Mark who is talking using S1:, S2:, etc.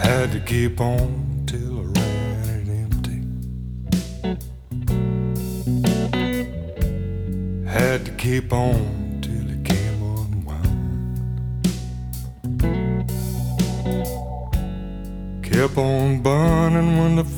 S1: Had to keep on till I ran it empty. Had to keep on till it came unwound. Kept on burning when the